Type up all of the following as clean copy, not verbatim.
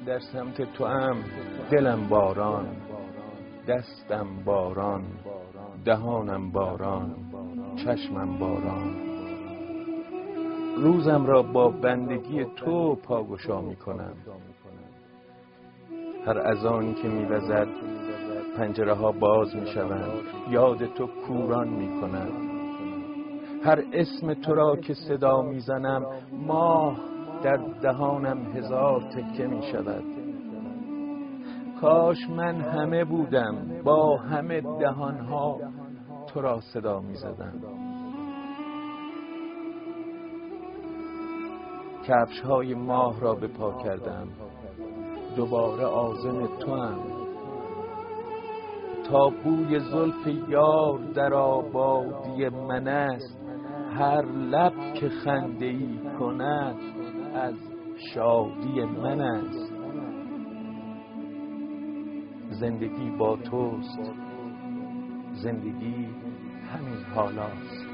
در سمت تو هم دلم باران، دستم باران، دهانم باران، چشمم باران. روزم را با بندگی تو پاگشا می کنم. هر اذانی که می وزد پنجره ها باز می شوند، یاد تو کوران می کنم. هر اسم تو را که صدا می زنم ماه در دهانم هزار تکه می شود. کاش من همه بودم با همه دهانها تو را صدا می زدم. کفش های ماه را به پا کردم، دوباره عازم تو هم. تا بوی زلف یار در آبادی من است، هر لب که خنده‌ای کند از شادی من است. زندگی با توست، زندگی همین حالاست.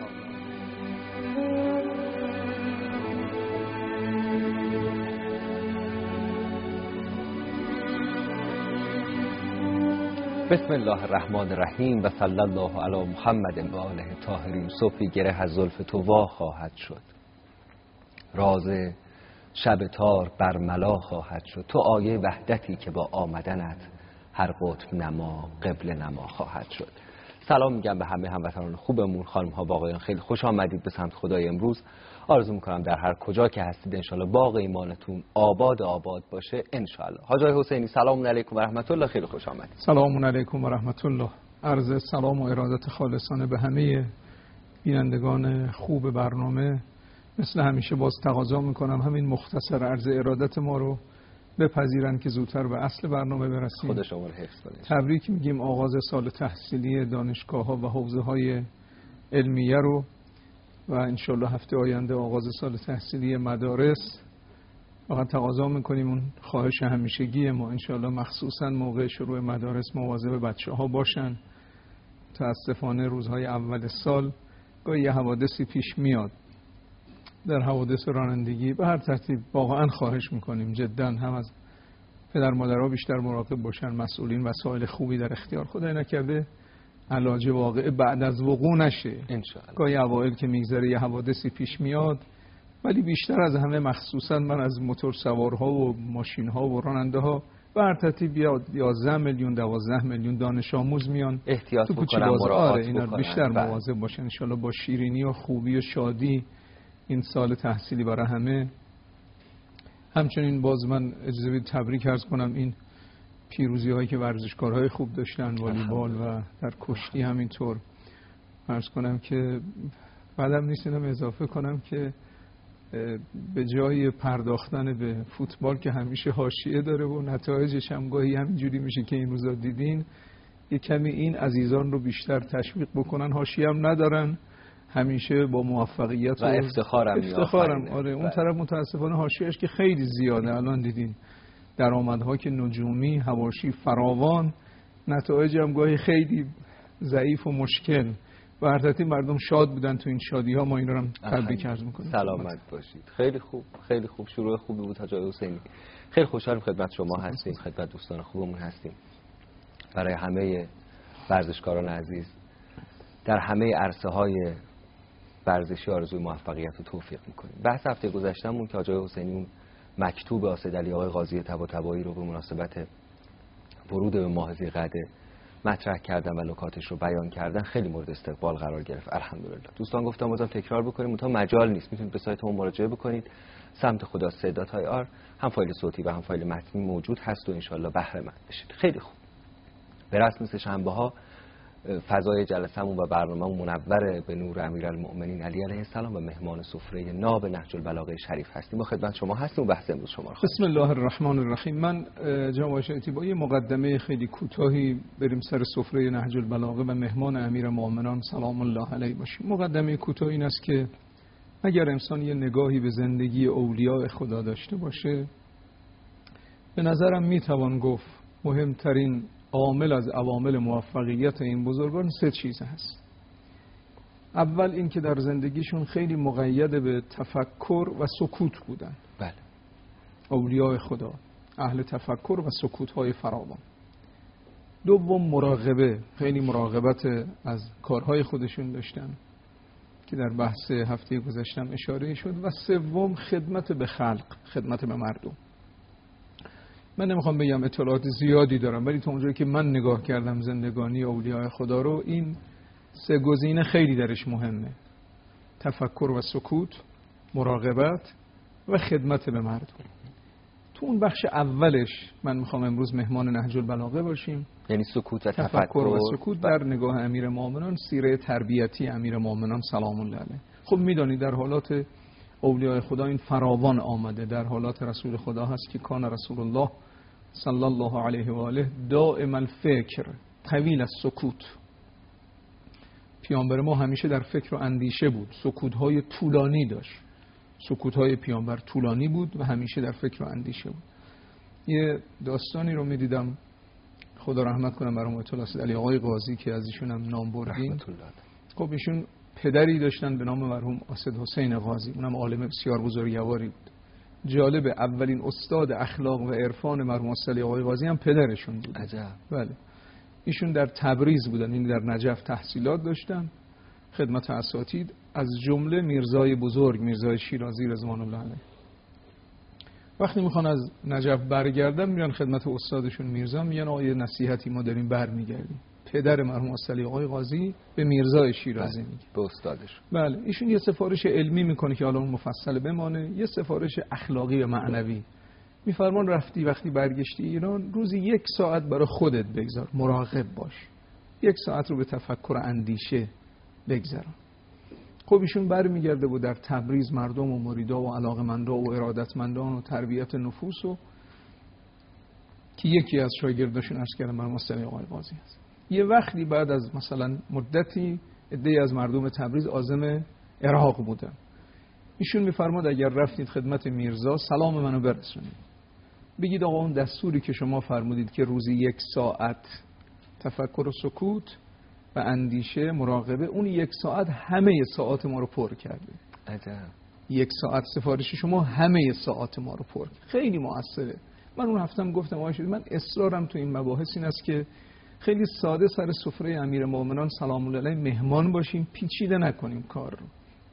بسم الله الرحمن الرحیم و صلی الله علی محمد و آله طاهرین. صبحی گره از زلف تو وا خواهد شد، راز شب تار برملا خواهد شد. تو آیه وحدتی که با آمدنت هر قطب نما قبل نما خواهد شد. سلام میگم به همه هموطنان خوبمون، خانم ها و آقایان، خیلی خوش آمدید به سمت خدای امروز. آرزو میکنم در هر کجا که هستید انشالله باغ ایمانتون آباد باشه انشالله. حاج آقای حسینی سلام علیکم و رحمت الله، خیلی خوش آمدید. سلام علیکم و رحمت الله. عرض سلام و ارادت خالصانه به همه بینندگان خوب برنامه. مثل همیشه باز تقاضا میکنم همین مختصر عرض ارادت ما رو بپذیرن که زودتر به اصل برنامه برسیم. خدا شما رو حفظ کنه. تبریک میگیم آغاز سال تحصیلی دانشگاه‌ها و حوزه‌های علمیه رو و انشالله هفته آینده آغاز سال تحصیلی مدارس. فقط تقاضا میکنیم اون خواهش همیشگی ما انشالله مخصوصا موقع شروع مدارس مواظب بچه‌ها باشن. متاسفانه روزهای اول سال گاهی یه حوادثی پیش میاد در حوادث رانندگی. به هر ترتیب واقعا خواهش میکنیم جدا هم از پدر مادرها بیشتر مراقب باشن، مسئولین وسایل خوبی در اختیار خدای نکرده علاج واقعه بعد از وقوع نشه انشالله. گاهی اوایل که میگذره یه حوادثی پیش میاد، ولی بیشتر از همه مخصوصا من از موتور سوارها و ماشین ها و راننده ها به هر ترتیب 11 میلیون 12 میلیون دانش آموز میان احتیاط بکنن، مراعات اینا بکنن. بیشتر مواظب باشن انشالله با شیرینی و خوبی و شادی این سال تحصیلی برای همه. همچنین باز من اجازه بدید تبریک عرض کنم این پیروزی هایی که ورزشکارهای خوب داشتن، والیبال و در کشتی همینطور. عرض کنم که بعدم نیست اینم اضافه کنم که به جای پرداختن به فوتبال که همیشه حاشیه داره و نتایجش هم گاهی همینجوری میشه که این روزا دیدین، یه کمی این عزیزان رو بیشتر تشویق بکنن. حاشیه هم ندارن، همیشه با موفقیت و افتخارم. آره اون طرف متاسفانه حاشیه‌اش که خیلی زیاده. الان دیدین درآمدها که نجومی، حواشی فراوان، نتایج هم گاهی خیلی ضعیف و مشکل. و هر ترتیب مردم شاد بودن تو این شادی ها، ما این رو هم تبریک عرض میکنیم. سلامت باشید. خیلی خوب، خیلی خوب، شروع خوبی بود حاج آقای حسینی. خیلی خوشحالم خدمت شما هستیم، خدمت دوستان خوبمون هستیم. برای همه ورزشکاران عزیز در همه عرصه‌های ورزشی آرزوی موفقیت و توفیق میکنیم. بحث هفته گذشتهمون که حاج آقای حسینی اون مکتوب آسد علی آقای قاضی طباطبایی رو به مناسبت ورود به ماه ذی‌قعده مطرح کردن و نکاتش رو بیان کردن خیلی مورد استقبال قرار گرفت. الحمدلله. دوستان گفتم بازم تکرار بکنیم، تا مجال نیست، میتونید به سایتمون مراجعه بکنید. سمت خدا سیدات.ir هم فایل صوتی و هم فایل متنی موجود هست و انشالله بهره مند بشید. خیلی خوب. به رسم مثل شنبه‌ها فضای جلسه‌مون و برنامه‌مون منور به نور امیرالمؤمنین علی علیه السلام و مهمان سفره ناب نهج البلاغه شریف هستیم. ما خدمت شما هستیم و بحث امروز شما رو بسم الله الرحمن الرحیم. من جناب شیخی با یه مقدمه خیلی کوتاهی بریم سر سفره نهج البلاغه و مهمان امیرالمؤمنان سلام الله علیه باشیم. مقدمه کوتاه این است که اگر انسان یه نگاهی به زندگی اولیاء خدا داشته باشه، به نظرم میتوان گفت مهمترین عامل از عوامل موفقیت این بزرگان 3 چیز هست. اول این که در زندگیشون خیلی مقید به تفکر و سکوت بودن. بله. اولیاء خدا اهل تفکر و سکوت‌های فراوان. دوم مراقبه، خیلی مراقبت از کارهای خودشون داشتن که در بحث هفته گذشتم اشاره شد. و سوم خدمت به خلق، خدمت به مردم. من نمیخوام بگم اطلاعات زیادی دارم، ولی تا اونجایی که من نگاه کردم زندگانی اولیاء خدا رو، این سه گزینه خیلی درش مهمه: تفکر و سکوت، مراقبت و خدمت به مردم. تو اون بخش اولش من میخوام امروز مهمان نهج البلاغه باشیم، یعنی سکوت و تفکر و سکوت در نگاه امیرالمومنین، سیره تربیتی امیرالمومنین سلام الله علیه. خب میدونید در حالات اولیاء خدا این فراوان آمده، در حالات رسول خدا هست که کان رسول الله صلی الله علیه و آله دائم الفکر طویل السکوت. پیامبر ما همیشه در فکر و اندیشه بود، سکوت‌های طولانی داشت. سکوت‌های پیامبر طولانی بود و همیشه در فکر و اندیشه بود. یه داستانی رو می‌دیدم، خدا رحمت کنه مرحوم آیت الله سید علی آقای قاضی که از ایشون هم نام بردیم. خب ایشون پدری داشتن به نام مرحوم اسد حسین قاضی، اونم عالم بسیار بزرگواری بود. جالب، اولین استاد اخلاق و عرفان مرحوم اسد علی آقای قاضی هم پدرشون بود. عجب. بله. ایشون در تبریز بودن، یعنی در نجف تحصیلات داشتن، خدمت اساتید، از جمله میرزای بزرگ میرزای شیرازی رضوان الله علیه. وقتی میخوان از نجف برگردن میرن خدمت استادشون میرزا، میگن آقا یه نصیحتی ما داریم برمیگردیم. پدر مرحوم اسد آقای قاضی به میرزای شیرازی میگه، به استادش. بله. ایشون یه سفارش علمی میکنه که حالا اون مفصل بمانه، یه سفارش اخلاقی و معنوی میفرمان رفتی وقتی برگشتی ایران روزی 1 ساعت برای خودت بگذار، مراقب باش، 1 ساعت رو به تفکر و اندیشه بگذارن. خب ایشون برمیگرده بود در تبریز مردم و مریدا و علاقمندا و ارادتمندان و تربیت نفوس و که یکی از شاگرداشون عرض کردم مرحوم اسد آقای قاضی هست. یه وقتی بعد از مثلا مدتی عده‌ای از مردم تبریز عازم عراق بودن. ایشون میفرماد اگر رفتید خدمت میرزا سلام منو برسونید، بگید آقا اون دستوری که شما فرمودید که روزی 1 ساعت تفکر و سکوت و اندیشه مراقبه، اون 1 ساعت همه ساعات ما رو پر کرده. عجب. 1 ساعت سفارش شما همه ساعات ما رو پر کرده. خیلی موثره. من اون هفتم گفتم آقا من اصرارم تو این مباحث این است که خیلی ساده سر سفره امیرالمومنین سلام الله علیه مهمان باشیم، پیچیده نکنیم کار رو.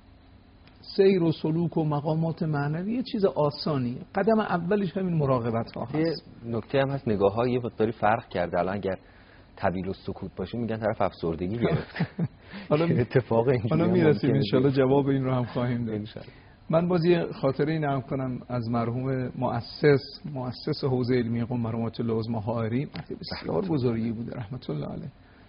سیر و سلوک و مقامات معنوی یه چیز آسانیه. قدم اولش همین مراقبت ها هست. نکته هم هست، نگاه ها یه مقداری فرق کرده. الان اگر طویل و سکوت باشه میگن طرف افسردگی گرفت. حالا اتفاق اینجوری حالا میرسیم ان شاء الله جواب این رو هم خواهیم داد. من باز یه خاطره نقل کنم از مرحوم مؤسس حوزه علمی قم مرحوم آیت الله عظمی حائری، بسیار بزرگی بود رحمت الله علیه.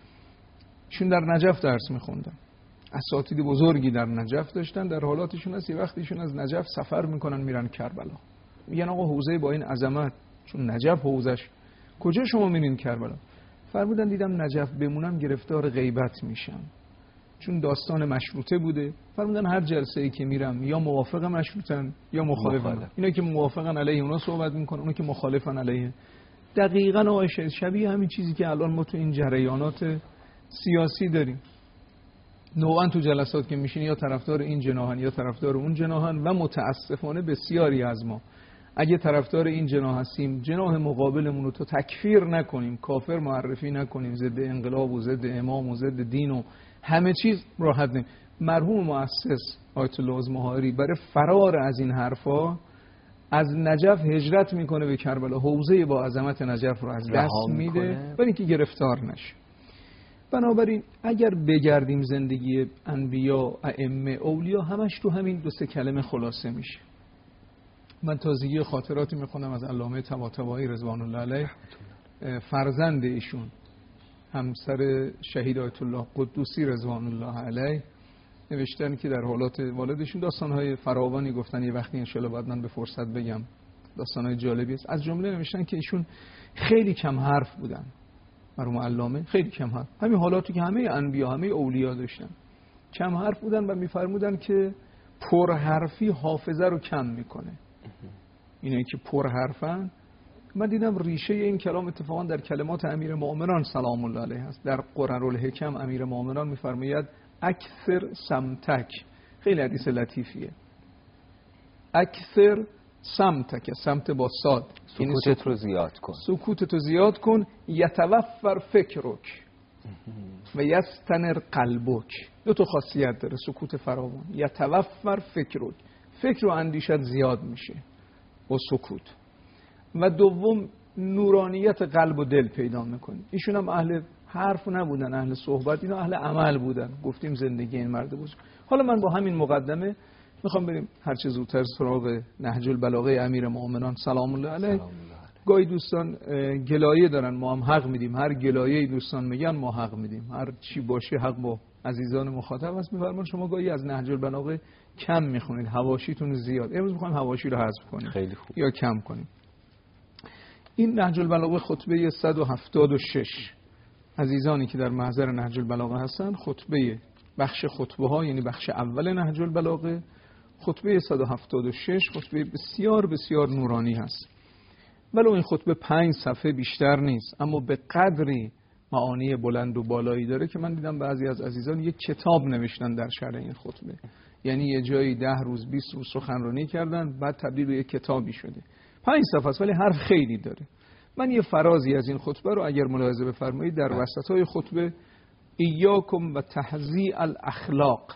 ایشون در نجف درس می‌خوندن. اساتید بزرگی در نجف داشتن. در حالاتشون هست یه وقت ایشون از نجف سفر میکنن میرن کربلا، میگن آقا حوزه با این عظمت، چون نجف حوزش، کجا شما میرین کربلا؟ فرمودن دیدم نجف بمونم گرفتار غیبت میشم، چون داستان مشروطه بوده. فرمودن هر جلسه‌ای که میرم یا موافق مشروطن یا مخالفن. اینا که موافقن علیه اونا صحبت میکنن، اونا که مخالفن علیه. دقیقاً آقای شبیه همین چیزی که الان ما تو این جریانات سیاسی داریم. نوعاً تو جلسات که میشین یا طرفدار این جناحن یا طرفدار اون جناحن، و متاسفانه بسیاری از ما اگه طرفدار این جناح هستیم جناح مقابلمون رو تو تکفیر نکنیم، کافر معرفی نکنیم، ضد انقلاب و ضد امام و ضد دین و همه چیز راحت نیم. مرحوم مؤسس آیت الله عظمی حائری برای فرار از این حرفا از نجف هجرت میکنه به کربلا، حوزه با عظمت نجف رو از دست میده برای اینکه گرفتار نشه. بنابراین اگر بگردیم زندگی انبیا، ائمه، اولیا، همش تو همین 2-3 کلمه خلاصه میشه. من تازگی خاطراتی میخونم از علامه طباطبایی رضوان الله علیه، فرزند ایشون همسر شهید آیت الله قدوسی رضوان الله علیه، نوشتن که در حالات والدشون داستانهای فراوانی گفتن، یه وقتی انشالله بعد من به فرصت بگم، داستانهای جالبی است. از جمله نوشتن که ایشون خیلی کم حرف بودن، مرحوم علامه خیلی کم حرف، همین حالاتی که همه انبیا همه اولیا داشتن، کم حرف بودن و میفرمودن که پرحرفی حافظه رو کم میکنه. اینه که پرحرفن. من دیدم ریشه این کلام اتفاقا در کلمات امیرالمومنین سلام الله علیه است. در قرآن الحکم امیرالمومنین میفرماید اکثر سمتک، خیلی حدیث لطیفیه، اکثر سمتک، سمت با صاد، سکوتت رو زیاد کن، سکوتت رو زیاد کن. یتوفر فکرک و یستنر قلبک. دو تا خاصیت داره سکوت فراوان. یتوفر فکرک، فکر و اندیشت زیاد میشه با سکوت. و دوم نورانیت قلب و دل پیدا میکنی. ایشون هم اهل حرف نبودن، اهل صحبت، اینا اهل عمل بودن. گفتیم زندگی این مرد بود. حالا من با همین مقدمه میخوام بریم هر چه زودتر سراغ نهج البلاغه امیر مومنان سلام الله علیه. گاهی دوستان گلایه دارن، ما هم حق میدیم. هر گلایه دوستان میگن ما حق میدیم، هر چی باشه حق با عزیزان مخاطب است. میفرمان شما گاهی از نهج البلاغه کم میخونید، حواشیتون زیاد. امروز میخوام حواشی رو حذف کنیم، خیلی خوب، یا کم کنیم. این نهج البلاغه خطبه 176. عزیزانی که در محضر نهج البلاغه هستن، خطبه بخش خطبه ها، یعنی بخش اول نهج البلاغه، خطبه 176 خطبه بسیار بسیار نورانی هست. ولو این خطبه 5 صفحه بیشتر نیست، اما به قدری معانی بلند و بالایی داره که من دیدم بعضی از عزیزان یک کتاب نوشتن در شرح این خطبه. یعنی یه جایی 10 روز 20 روز سخنرانی کردن، بعد تبدیل به یک کتابی شده. 5 صفحه است ولی حرف خیلی داره. من یه فرازی از این خطبه رو اگر ملاحظه بفرمایید، در وسطای خطبه ایاکم و تحزیع الاخلاق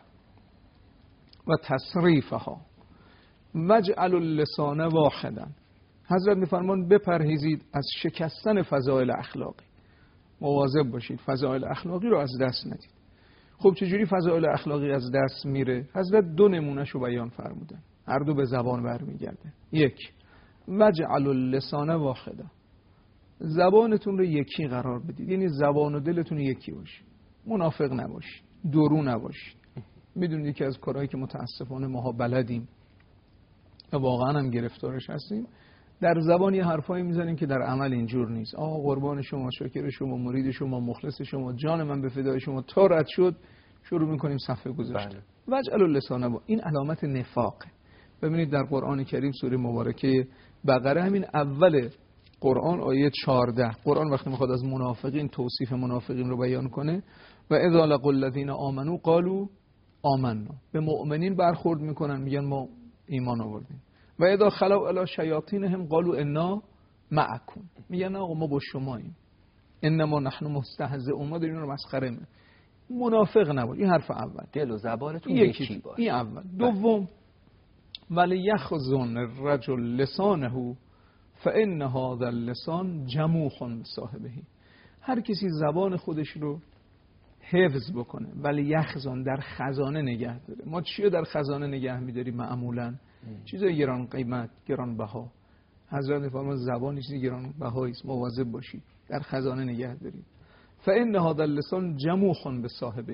و تصریفها وجعل اللسان واحدا. حضرت میفرمان بپرهیزید از شکستن فضائل اخلاقی، مواظب باشید فضائل اخلاقی رو از دست ندید. خب چجوری فضائل اخلاقی از دست میره؟ حضرت 2 نمونهشو بیان فرمودن، هر دو به زبان برمیگرده. 1 وجعل اللسان واحدا، زبانتون رو یکی قرار بدید، یعنی زبان و دلتون یکی باشه، منافق نباشید، درو نباشید. میدونید که از کارهایی که متاسفانه ماها بلدیم و واقعا هم گرفتارش هستیم، در زبان یه حرفایی میزنیم که در عمل اینجور نیست. آقا قربان شما، شاکر شما، مرید شما، مخلص شما، جان من به فدای شما، تا رد شد شروع میکنیم صفحه گذاشتن. وجعل اللسان، این علامت نفاقه. ببینید در قرآن کریم سوره مبارکه بقره، همین اول قرآن آیه 14، قرآن وقتی میخواد از منافقین توصیف منافقین رو بیان کنه، و اذا لقوا الذین آمنوا قالوا آمنا، به مؤمنین برخورد میکنن میگن ما ایمان آوردیم. و اذا خلوا الی شیاطینهم قالوا انا معکم، میگن آقا ما با شماییم. انما نحن مستهزئون، ما داریم رو مسخره میکنیم. منافق نباش. این حرف اول. دل و زبانتون یکی باشه. این اول. دوم ولی یخزن الرجل لسانه فان هذا اللسان جموح صاحبه. هر کسی زبان خودش رو حفظ بکنه، ولی یخزن، در خزانه نگه داره. ما چیه در خزانه نگه می‌داریم معمولاً؟ چیزای گران قیمت، گران بها. حضرت فرمان زبان چیزی گران بهایی است، مواظب باشید، در خزانه نگه دارید. فان هذا اللسان جموح بصاحبه،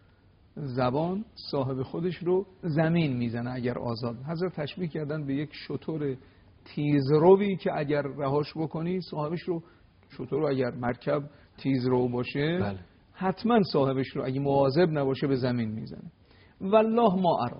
زبان صاحب خودش رو زمین میزنه اگر آزاد. حضرت تشبیه کردن به یک شتر تیزروی که اگر رهاش بکنی صاحبش رو، شتر رو اگر مرکب تیزرو باشه بله، حتما صاحبش رو اگه مواظب نباشه به زمین میزنه. والله ما ارا،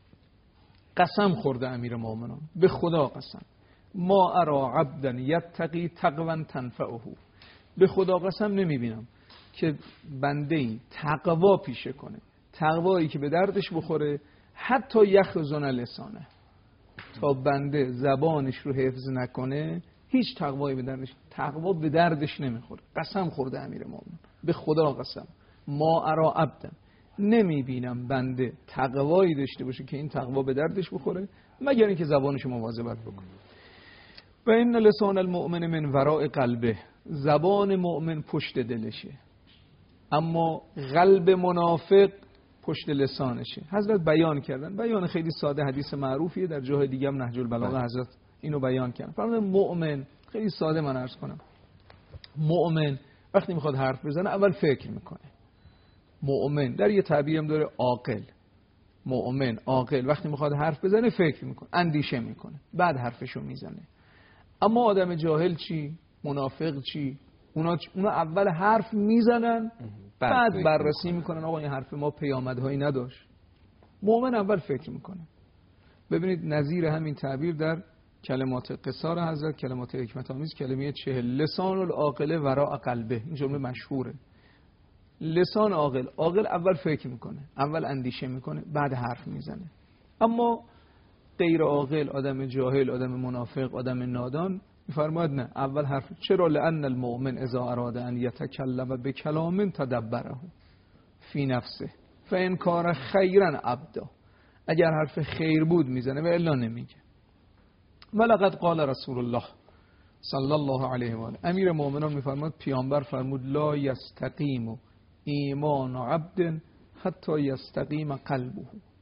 قسم خورده امیر مومنان، به خدا قسم، ما ارا عبدا یتقی تقوا تنفعه، به خدا قسم نمیبینم که بنده‌ای تقوا پیشه کنه، تقوایی که به دردش بخوره، حتی یخزن لسانه، تا بنده زبانش رو حفظ نکنه هیچ تقوایی به دردش، تقوا به دردش نمیخوره. قسم خورده امیر مومنان، به خدا قسم، ما ارا عبدا، نمیبینم بنده تقوایی داشته باشه که این تقوا به دردش بخوره مگر اینکه زبانش مواظبت بکنه. و این لسان المؤمن من وراء قلبه، زبان مؤمن پشت دلشه، اما قلب منافق پشت لسانشه. حضرت بیان کردن، بیان خیلی ساده، حدیث معروفیه، در جای دیگه هم نهج البلاغه حضرت اینو بیان کردن. فرمودن مؤمن، خیلی ساده من عرض کنم، مؤمن وقتی میخواد حرف بزنه اول فکر میکنه. مؤمن در یه تعبیر هم داره عاقل. مؤمن عاقل وقتی میخواد حرف بزنه فکر میکنه، اندیشه میکنه، بعد حرفشو میزنه. اما آدم جاهل چی؟ منافق چی؟ اونا اول حرف میزنن بعد بررسی میکنن آقا این حرف ما پیامدهایی نداشت. مؤمن اول فکر میکنه. ببینید نظیر همین تعبیر در کلمات قصار حضرت، کلمات حکمت آمیز، کلمه 40 لسان العاقل وراء قلبه، این جمله مشهوره. لسان عاقل اول فکر میکنه، اول اندیشه میکنه، بعد حرف میزنه. اما غیر عاقل، آدم جاهل، آدم منافق، آدم نادان، میفرماید نه، اول حرف چرا؟ لأن المؤمن اذا اراد ان یتکلم بکلام تدبره فی نفسه فان کان خیرا ابدا، اگر حرف خیر بود میزنه و الا نمیگه. ولقد قال رسول الله صلی الله علیه و آله، امیر مومنان میفرماد پیامبر فرمود لا یستقیم ایمان عبد حتی یستقیم قلبه.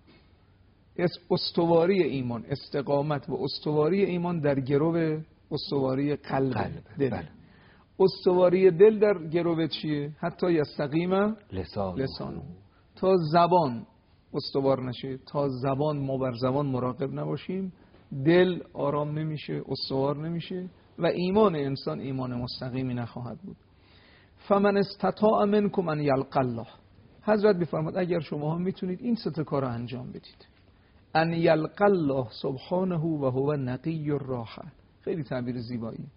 استواری ایمان، استقامت و استواری ایمان در گرو استواری قلب دل. بله. استواری دل در گرو چیه؟ حتی یستقیم لسانو. تا زبان استوار نشه، تا زبان ما بر زبان مراقب نباشیم، دل آرام نمیشه، استوار نمیشه و ایمان انسان ایمان مستقیمی نخواهد بود. فمن استطاع منکم ان یلقی الله، حضرت میفرماد اگر شما هم میتونید این سه تا کار رو انجام بدید، ان یلقی الله سبحانه و هو نقی الراحه، خیلی تعبیر زیبایی،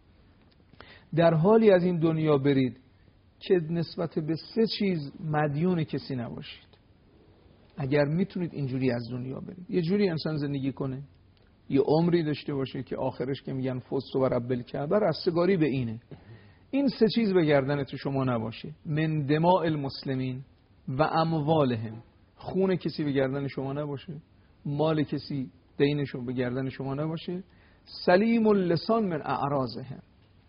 در حالی از این دنیا برید که نسبت به سه چیز مدیون کسی نباشید. اگر میتونید اینجوری از دنیا برید، یه جوری انسان زندگی کنه، یه عمری داشته باشه که آخرش که میگن فزت و رب الکعبه، رستگاری به اینه. این سه چیز به گردن تو شما نباشه، من دماء المسلمین و اموالهم، خون کسی به گردن شما نباشه، مال کسی دینشون به گردن شما نباشه، سلیم اللسان من اعراضهم،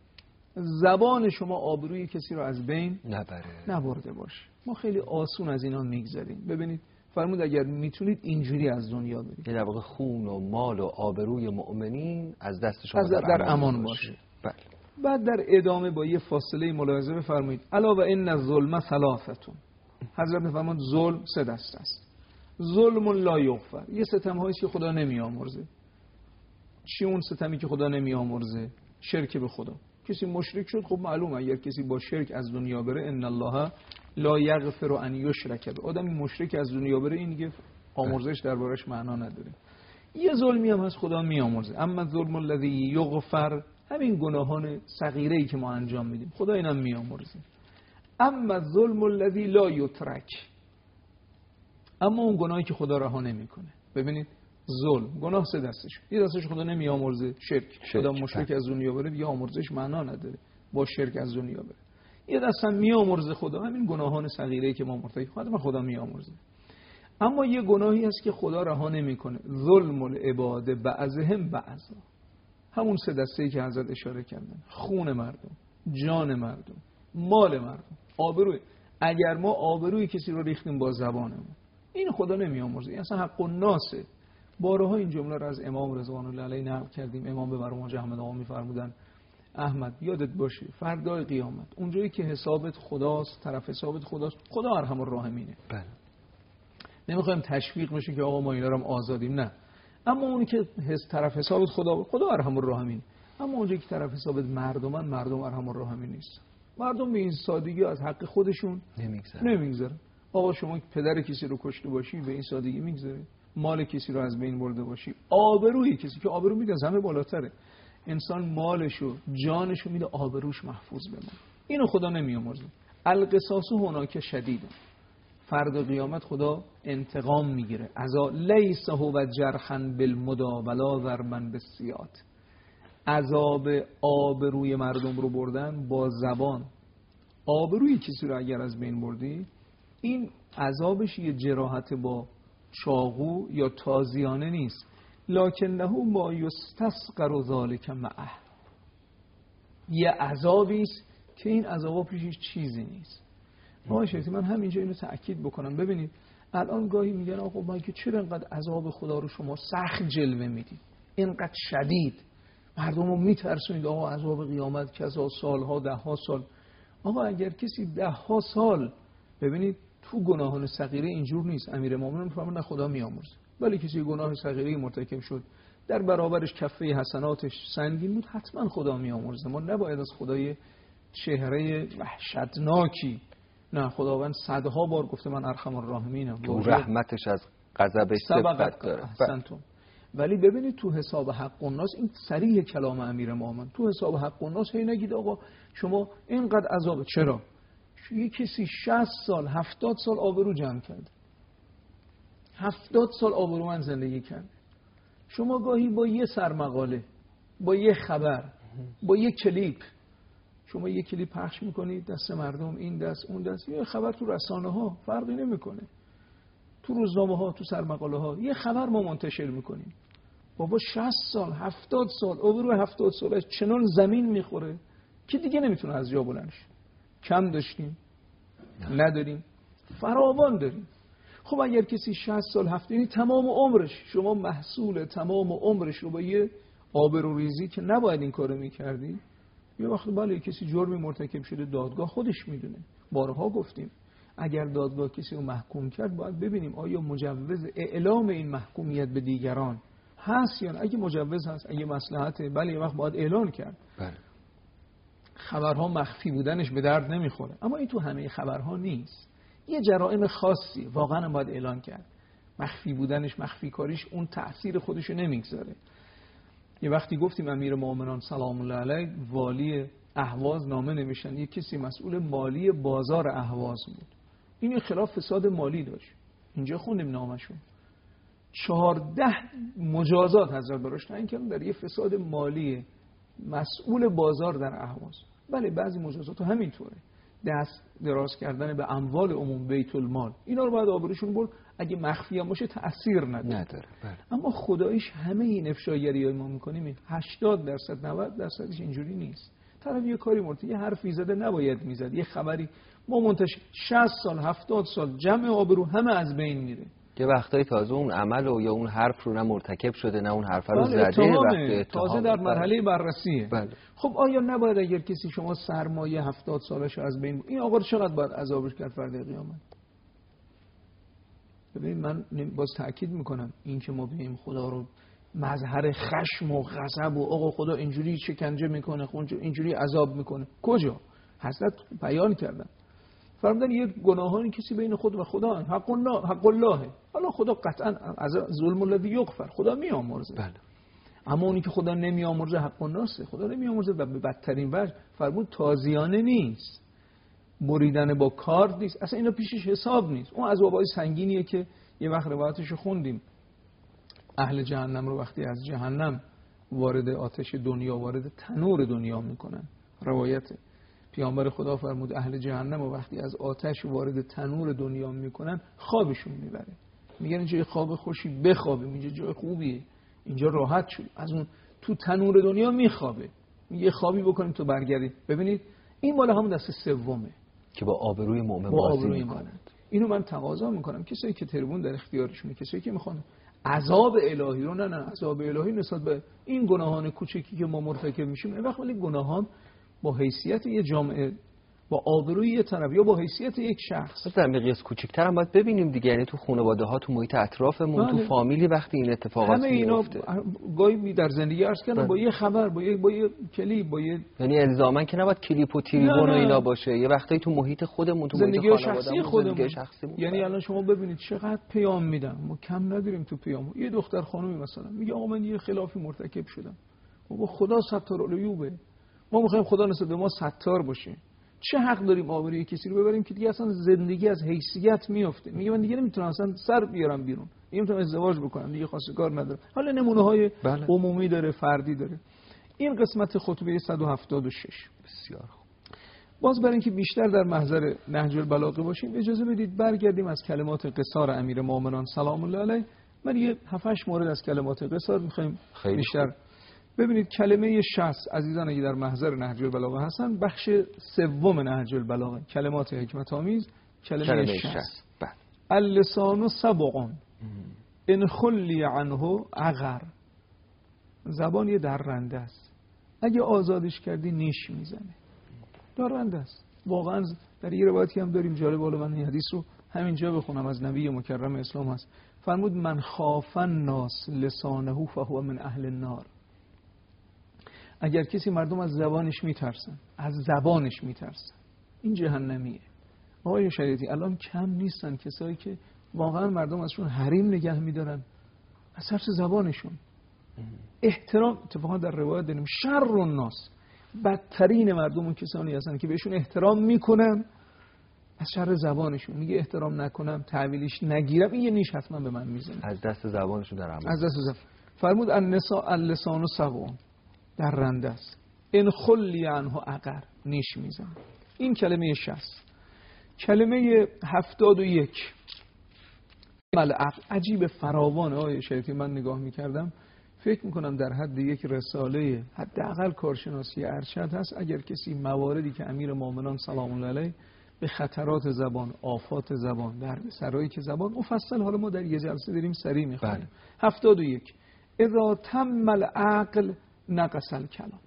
زبان شما آبروی کسی رو از بین نبرده باشه. ما خیلی آسون از اینا میگذریم. ببینید فرمود اگر میتونید اینجوری از دنیا برید، در واقع خون و مال و آبروی مؤمنین از دست شما در امان باشه. بله. بعد در ادامه با یه فاصله ملاحظه بفرمایید الا و ان الظلم ثلاثه، حضرت میفرماد ظلم سه دسته است. ظلم لا یغفر، یه ستم هایی که خدا نمیآمرزه. چی اون ستمی که خدا نمیآمرزه؟ شرک به خدا. کسی مشرک شد، خب معلومه اگر کسی با شرک از دنیا بره ان الله لا یغفر ان یشرک به، آدم مشرک از دنیا بره این دیگه آمرزش دربارش معنا نداره. یه ظلمی هم از خدا میآمرزه، اما ظلم الذی یغفر، همین گناهان صغیره‌ای که ما انجام میدیم خدا اینم میآمرزه. اما ظلم الذی لا یترک، اما اون گناهی که خدا رها نمیکنه. ببینید ظلم گناه سه دستش، یه دستش خدا نمیآمرزه، شرک. خدا مشرک از دنیا بره دیگه آمرزش معنا نداره، با شرک از دنیا بره. یه دست هم میآمرزه خدا، همین گناهان صغیره‌ای که ما مرتکب خودمون خدا میآمرزه. اما یه گناهی هست که خدا رها نمیکنه، ظلم العباد بعضهم بعضا، همون سه دسته‌ای که حضرت اشاره کردن، خون مردم، جان مردم، مال مردم، آبروی. اگر ما آبروی کسی رو ریختیم با زبانمون، این خدا نمیآمرزه، این اصلا حق الناسه. بارها این جمله رو از امام رضوان الله علیه نقل کردیم. امام به برموج احمد آقا میفرمودن احمد یادت باشه فردای قیامت اونجایی که حسابت خداست، طرف حسابت خداست، خدا ارحم الراحمینه. بله. نمیخوایم تشویق بشه که آقا ما اینا رو هم آزادیم، نه. اما اونی که طرف حسابت خدا ارحم الراحمین، اما اونجایی که طرف حسابت مردمن، مردم ارحم الراحمین نیست. مردم به این سادگی از حق خودشون نمیگذرن. آقا شما پدر کسی رو کشته باشی به این سادگی میگذره، مال کسی رو از بین برده باشی، آبروی کسی که آبرو میده از همه بالاتره، انسان مالشو جانشو میده آبروش محفوظ بمونه، اینو خدا نمیآمرزه. القصاص هناک شدید، فردا قیامت خدا انتقام میگیره. عذاب لیس هو جرحا بالمدا ولا ضربا بالسیاط، عذاب آبروی مردم رو بردن با زبان. آبروی کسی رو اگر از بین بردی، این عذابش یه جراحت با چاقو یا تازیانه نیست، لکنه ما یستسقر ذلک معه، یه عذابی است که این عذابا پیشش چیزی نیست. باشه من همینجا اینو تأکید بکنم. ببینید الان گاهی میگن آقا ما که چرا اینقدر عذاب خدا رو شما سخت جلوه میدید، اینقدر شدید، مردم رو میترسونید آقا عذاب قیامت کذا، سالها، دهها سال. آقا اگر کسی دهها سال، ببینید تو گناهان صغیره اینجور نیست. امیر مومنان میفرمایند خدا میآمرزه، ولی کسی گناه صغیره مرتکب شد در برابرش کفه حسناتش سنگین بود، حتما خدا میآمرزه. ما نباید از خدای چهره وحشتناکی، نه، خداوند صدها بار گفته من ارحم الراحمینم، تو رحمتش از غضبش سبقت داره. ولی ببینید تو حساب حق الناس، این صریح کلام امیر مومن، تو حساب حق الناس هی نگید آقا شما اینقدر عذاب. چرا؟ یه کسی 60 سال 70 سال آبرو جمع کرده، 70 سال آبرو من زندگی کرده، شما گاهی با یه سرمقاله، با یه خبر، با یه کلیپ، شما یه کلیپ پخش میکنید دست مردم، این دست اون دست، یه خبر تو رسانه ها فرقی نمیکنه، تو روزنامه ها، تو سرمقاله ها یه خبر ما منتشر میکنیم. بابا 60 سال 70 سال آبروی 70 ساله چنان زمین میخوره که دیگه نمیتونه از جا بلند شه. کم داشتیم؟ نداریم، فراوان داریم. خب اگر کسی 60 سال 70، یعنی تمام عمرش، شما محصول تمام عمرش رو با یه آبروریزی که نباید این کارو میکردی، یه وقت بله کسی جرمی مرتکب شده، دادگاه خودش میدونه. بارها گفتیم اگر دادگاه کسی رو محکوم کرد باید ببینیم آیا مجوز اعلام این محکومیت به دیگران هست یا نه. اگه مجوز هست، اگه مصلحته، بله یه وقت باید اعلان کرد. بله. خبرها مخفی بودنش به درد نمیخوره، اما این تو همه خبرها نیست. یه جرائم خاصی واقعا باید اعلان کرد. مخفی بودنش، مخفی کاریش اون تأثیر خودشو نمیگذاره. یه وقتی گفتیم امیرالمومنین سلام الله علیه والی اهواز نامه نوشتن، یه کسی مسئول مالی بازار اهواز بود، این خلاف فساد مالی داشت. اینجا خوندیم نامشون 14 مجازات حضرت براش تعیین کردن در یه فساد مالی مسئول بازار در اهواز. بله بعضی مجازات همینطوره، دست دراز کردن به اموال عموم، بیت المال، اینا رو باید آبروشون برد. اگه مخفی هم باشه تأثیر نداره. بله. اما خداییش همه این افشاگری‌های ما می‌کنیم 80% 90%ش اینجوری نیست. طرف یه کاری مرتکب، یه حرفی زده نباید میزد، یه خبری ما منتشر 60 سال 70 سال جمع آبرو همه از بین میره. یه وقتایی تازه اون عمل و یا اون حرف رو نه مرتکب شده نه اون حرف رو زده، تازه در مرحله بررسیه. بله. خب آیا نباید اگر کسی شما سرمایه 70 سالش از بین، این آقا چقدر باید عذابش کرد فردا قیامت؟ ببین من باز تأکید میکنم این که ما بگیم خدا رو مظهر خشم و غضب و آقا خدا اینجوری شکنجه میکنه، اینجوری عذاب میکنه، کجا؟ حضرت بیان کردن فرمودن یه گناهانی کسی بین خود و خدا حق الله. حالا خدا قطعا از ظلم الذی یغفر، خدا میامرزه. بله. اما اونی که خدا نمیامرزه حق الناسه، خدا نمیامرزه و به بدترین وجه فرمود تازیانه نیست، بریدن با کارد نیست، اصلا اینا پیشش حساب نیست. اون عذابای سنگینیه که یه وقت روایتشو خوندیم، اهل جهنم رو وقتی از جهنم وارد آتش دنیا، وارد تنور دنیا میکنن، روایت پیامبر خدا فرمود اهل جهنم رو وقتی از آتش وارد تنور دنیا میکنن خوابشون میبره، میگن اینجا خواب خوشی بخوابیم، اینجا جای خوبیه، اینجا راحت شد. از اون تو تنور دنیا میخوابه، میگه خوابی بکنیم تو برگردیم. ببینید این مال همون دست سومه که با آبروی مؤمن بازی میکنه. اینو من تقاضا میکنم کسایی که تربون در اختیارشونه، کسایی که میخوان عذاب الهی رو، نه عذاب الهی نسبت به این گناهان کوچکی که ما مرتکب میشیم، این وقت ولی گناهان با حیثیت یه جامعه، با آبروی یه طرف یا با حیثیت یک شخص در مقیاس کوچکتر هم باید ببینیم دیگه، یعنی تو خانواده ها، تو محیط اطرافمون، تو فامیلی وقتی این اتفاقات میفته، همه اینا گاهی در زندگی عرض کردم با یه خبر، با یه کلیپ، با یه، یعنی الزاما که نباید کلیپ و تریبون و اینا باشه، یه وقتایی تو محیط خودمون، تو محیط خانواده‌مون، زندگی شخصیمون. یعنی الان شما ببینید چقدر پیام میدن، ما کم نداریم تو پیام. یه دختر خانومی مثلا میگه آقا من یه خلافی مرتکب شدم، بابا خدا ستار العیوبه، ما میخوایم خدا نسبت به ما ستار باشه، چه حق داریم آبروی کسی رو ببریم که دیگه اصلا زندگی از حیثیت میفته؟ میگه من دیگه نمیتونم اصلا سر بیارم بیرون، نمیتونم ازدواج بکنم، دیگه خواستگار ندارم. حالا نمونه های عمومی داره، فردی داره. این قسمت خطبه 176. بسیار خوب. باز برای اینکه بیشتر در محضر نهج البلاغه باشیم اجازه بدید برگردیم از کلمات قصار امیرالمومنین سلام الله علیه. من یه 7-8 مورد از کلمات قصار میخوایم بیشتر ببینید. کلمه 60 عزیزان اگه در محضر نهج البلاغه هستن، بخش سوم نهج البلاغه، کلمات حکمت آمیز، کلمه 60. اللسان سبق ان خلی عنه عقر. زبان یه درنده است، اگه آزادش کردی نیش میزنه. درنده است واقعا. در یه روایتی هم داریم جالب، حالا من این حدیث رو همینجا بخونم، از نبی مکرم اسلام هست. فرمود من خاف الناس لسانه فهو من اهل النار. اگر کسی مردم از زبانش میترسن، از زبانش میترسن، این جهنمیه. آقای شریعتی الان کم نیستن کسایی که واقعا مردم ازشون حریم نگه میدارن از ترس زبانشون. احترام، اتفاقا در روایت داریم شر الناس، بدترین مردم اون کسانی هستن که بهشون احترام میکنن از شر زبانشون. میگه احترام نکنم، تحویلش نگیرم، این یه نیش حتما به من میزنه. از دست زبانشون در عمل، از دست زبان. فرمود اللسان سقون، در رنده است، ان خلی عنه عقر، نیش میزن. این کلمه 60. کلمه 71 العقل، عجیب فراوان. آیه شریفی من نگاه میکردم فکر میکنم در حد یک رساله حداقل کارشناسی ارشد هست. اگر کسی مواردی که امیر مومنان سلام الله علیه به خطرات زبان، آفات زبان، دردسرایی که زبان مفصل، حالا ما در یه جلسه داریم سریع میخونیم. 71 اذا تم العقل نقص الکلام،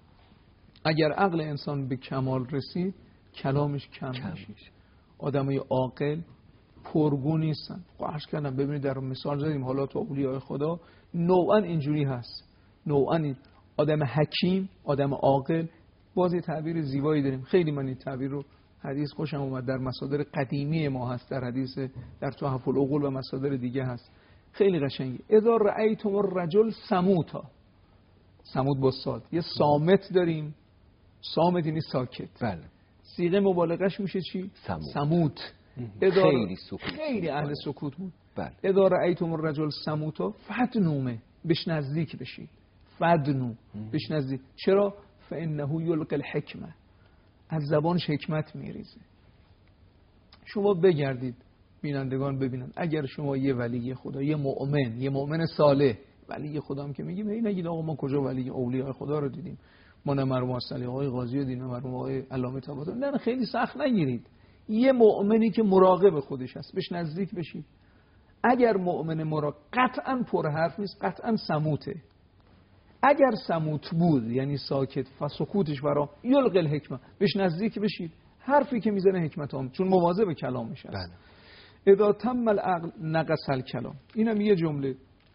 اگر عقل انسان به کمال رسید کلامش کم میشه. آدمای عاقل پرگو نیستن. عرض کردم ببینید در مثال زدیم حالا تو اولیاء خدا نوعا اینجوری هست، نوعا آدم حکیم، آدم عاقل. باز یه تعبیر زیبایی داریم، خیلی من این تعبیر رو حدیث خوشم اومد، در مصادر قدیمی ما هست، در حدیث در تحف العقول و مصادر دیگه هست، خیلی قشنگه. اذا رأیتم الرجل سموتا، سموت با صاد، یه صامت داریم، صامت یعنی ساکت. بله. صیغه مبالغش میشه چی؟ سموت. خیلی سکوت، خیلی اهل سکوت بود. بله. اذا رأیتم الرجل سموتا فدنومه، بهش نزدیک بشید. فدنو، بهش نزدیک. چرا؟ فانه یلقی الحکمه، از زبانش حکمت میریزه. شما بگردید بینندگان ببینن، اگر شما یه ولی خدا، یه مؤمن صالح، ولی خدا هم که میگیم این نگید آقا ما کجا ولی اولیاء خدا رو دیدیم، ما نه مرحوم اصلی آقای قاضی رو دیدیم، نه مرحوم آقای علامه طباطبایی، نه خیلی سخت نگیرید. یه مؤمنی که مراقب خودش هست بهش نزدیک بشید. اگر مؤمن قطعا پر حرف نیست، قطعا سموته. اگر سموت بود یعنی ساکت، فسکوتش برا یلقی الحکمه، بهش نزدیک بشید. حرفی که میزنه حکمت هم، چون مواظب کلامش هست. بله. اذا تم العقل نقص الکلام. اینم یه جمله.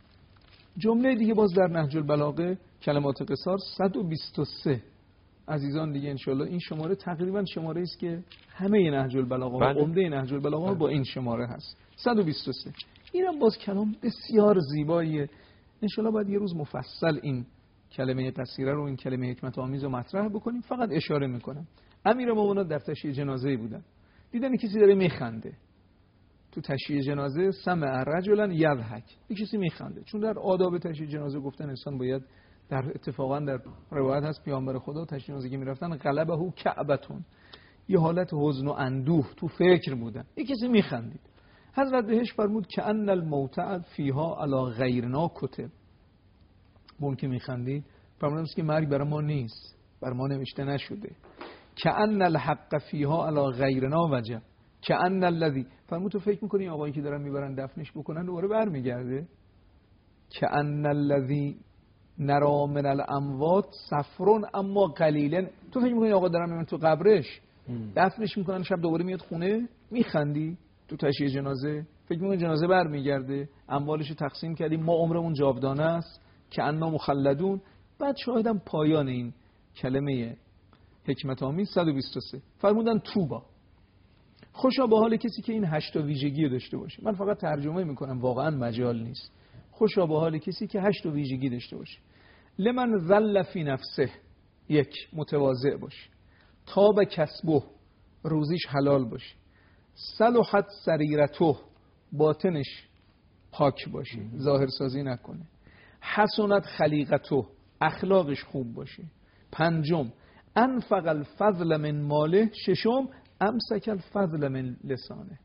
جمله دیگه باز در نهج البلاغه کلمات قصار 123. عزیزان دیگه انشالله این شماره تقریبا شماره است که همه نهج البلاغه و عمده نهج البلاغه با این شماره هست. 123. اینم باز کلام بسیار زیباییه. انشالله باید یه روز مفصل این کلمه قصیره رو، این کلمه حکمت آمیز رو مطرح بکنیم. فقط اشاره میکنم امیرالمومنین در تشییع جنازه بودن، دیدن کسی داره میخنده تو تشییع جنازه، سمع رجلا یضحک، یک کسی میخنده. چون در آداب تشییع جنازه گفتن انسان باید، در اتفاقا در روایت هست پیامبر خدا تشییع جنازه که میرفتن غلبه کعبتون، یه حالت حزن و اندوه تو فکر بودن، یک کسی میخندید. حضرت بهش فرمود که ان الموت فیها علی غیرنا کتب، اون که میخندید فرمودن که مرگ برای ما نیست، برای ما نوشته نشده. که ان الحق فیها علی غیرنا وجب، که ان الذی، فرمود تو فکر میکنی آقایی که دارن میبرن دفنش بکنن دوباره برمیگرده؟ که ان الذی نرا من الاموات سفرون اما قلیلا، تو فکر میکنی آقا دارن میبرن تو قبرش دفنش میکنن شب دوباره میاد خونه؟ میخندی تو تشییع جنازه؟ فکر میکنی جنازه برمیگرده؟ اموالش تقسیم کردیم ما عمرمون جاودانه است، که انا مخلدون. بعد شاهدم پایان این کلمه حکمت آمیز 123 فرمودن توبا، خوشا به حال کسی که این 8 ویژگی داشته باشه. من فقط ترجمه میکنم، واقعا مجال نیست. خوشا به حال کسی که 8 ویژگی داشته باشه. لمن ذل فی نفسه، 1 متواضع باشه، تاب کسبه روزیش حلال باشه، صلحت سریرته باطنش پاک باشه، ظاهر سازی نکنه، حسنت خلیقته اخلاقش خوب باشه، 5 انفق الفضل من ماله، 6 امسک الفضل من لسانه،